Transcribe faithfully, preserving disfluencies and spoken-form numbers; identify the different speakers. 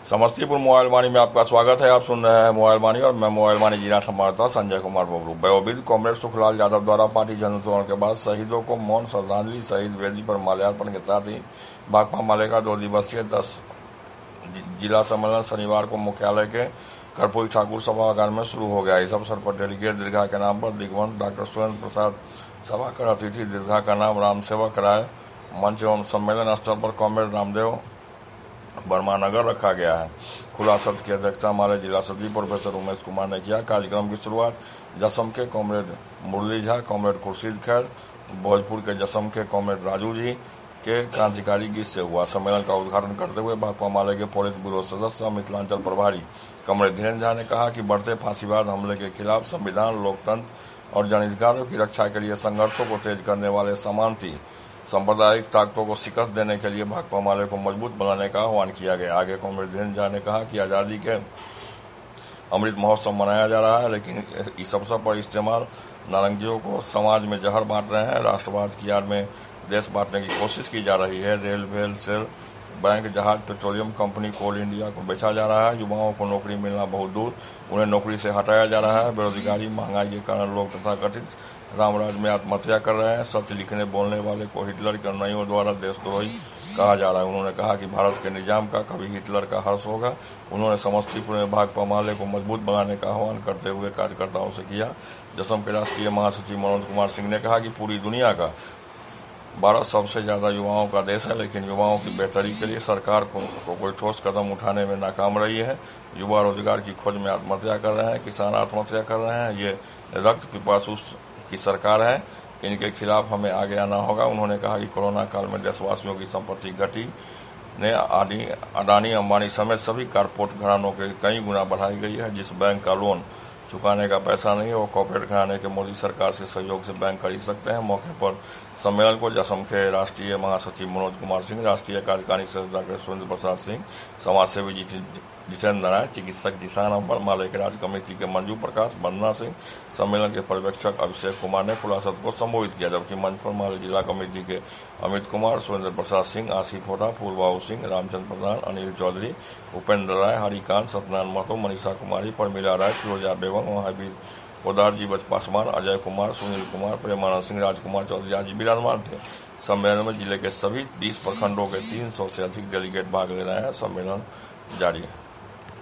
Speaker 1: Samastipur mobile वाणी में आपका स्वागत है। आप सुन रहे हैं मोबाइल वाणी और मैं मोबाइल वाणी जिला संवाददाता संजय कुमार बबलू। वयोवृद्ध कॉमरेड सुखलाल यादव द्वारा पार्टी जनआंदोलन के बाद शहीदों को मौन श्रद्धांजलि शहीद वेदी पर माल्यार्पण के साथ ही भाकपा माले का दो दिवसीय दस जिला सम्मेलन शनिवार को मुख्यालय के कर्पूरी ठाकुर सभागार में शुरू हो गया। इस अवसर पर डेलीगेट दीर्घा के नाम पर दिग्वंत डॉक्टर सुरेंद्र प्रसाद सभाकर, अतिथि दीर्घा का नाम राम सेवक राय, मंच एवं सम्मेलन स्थल पर कॉमरेड रामदेव वर्मा नगर रखा गया है। खुला सत्र की अध्यक्षता हमारे जिला सचिव प्रोफेसर उमेश कुमार ने किया। कार्यक्रम की शुरुआत जसम के कॉमरेड मुरली झा, कॉमरेड खुर्शीद खैर, भोजपुर के जसम के कॉमरेड राजू जी के क्रांतिकारी गीत से हुआ। सम्मेलन का उद्घाटन करते हुए भाकपा माले के पोलित ब्यूरो सदस्य मिथिलांचल प्रभारी कॉमरेड धीरेन्द्र झा ने कहा कि बढ़ते फांसीवाद हमले के खिलाफ संविधान, लोकतंत्र और जनाधिकारों की रक्षा के लिए संघर्षों को तेज करने वाले समानती सांप्रदायिक ताकतों को शिकस्त देने के लिए भाकपा माले को मजबूत बनाने का आह्वान किया गया। आगे कॉमरेड धीरेन्द्र झा ने कहा कि आजादी के अमृत महोत्सव मनाया जा रहा है, लेकिन इस अवसर पर इस्तेमाल नारंगियों को समाज में जहर बांट रहे हैं। राष्ट्रवाद की आड़ में देश बांटने की कोशिश की जा रही है। रेल, वेल, सेल, बैंक, जहाज, पेट्रोलियम कंपनी, कोल इंडिया को बेचा जा रहा है। युवाओं को नौकरी मिलना बहुत दूर, उन्हें नौकरी से हटाया जा रहा है। बेरोजगारी, महंगाई के कारण लोग तथाकथित रामराज में आत्महत्या कर रहे हैं। सत्य लिखने बोलने वाले को हिटलर के अनुयायियों द्वारा देशद्रोही कहा जा रहा है। उन्होंने कहा कि भारत के निजाम का कभी हिटलर का हर्ष होगा। उन्होंने समस्तीपुर में भाकपा माले को मजबूत बनाने का आह्वान करते हुए कार्यकर्ताओं से किया। जसम के राष्ट्रीय महासचिव मनोज कुमार सिंह ने कहा कि पूरी दुनिया का भारत सबसे ज्यादा युवाओं का देश है, लेकिन युवाओं की बेहतरी के लिए सरकार को, को कोई ठोस कदम उठाने में नाकाम रही है। युवा रोजगार की खोज में आत्महत्या कर रहे हैं, किसान आत्महत्या कर रहे हैं। ये रक्त पिपासु की सरकार है, इनके खिलाफ हमें आगे आना होगा। उन्होंने कहा कि कोरोना काल में देशवासियों की संपत्ति घटी ने अडानी, अंबानी समेत सभी कारपोरेट घरानों के कई गुना बढ़ाई गई है। जिस बैंक का लोन चुकाने का पैसा नहीं है, वो कॉर्पोरेट घराने के मोदी सरकार से सहयोग से बैंक खरीद सकते हैं। मौके पर सम्मेलन को जसम के राष्ट्रीय महासचिव मनोज कुमार सिंह, राष्ट्रीय कार्यकारिणी सदस्य डॉक्टर सुरेंद्र प्रसाद सिंह, समाजसेवी जितेंद्र राय, चिकित्सक जिसान अम्बर, माले के राज्य कमेटी के मंजू प्रकाश, वंदना सिंह, सम्मेलन के पर्यवेक्षक अभिषेक कुमार ने खुला सत्र को संबोधित किया। जबकि मंच पर माले जिला कमेटी के अमित कुमार, सुरेंद्र प्रसाद सिंह, आसिफ होटा, फूलबाबू सिंह, रामचंद्र प्रधान, अनिल चौधरी, उपेंद्र राय, हरिकांत, सत्यनारायण महतो, मनीषा कुमारी, परमिला राय, फिरोजा बेगम, महावीर पोदार, जीवच पासवान, अजय कुमार, सुनील कुमार, प्रेमानंद सिंह, राजकुमार चौधरी आदि विराजमान थे। सम्मेलन में जिले के सभी बीस प्रखंडों के तीन सौ से अधिक डेलीगेट भाग ले रहे हैं। सम्मेलन जारी है।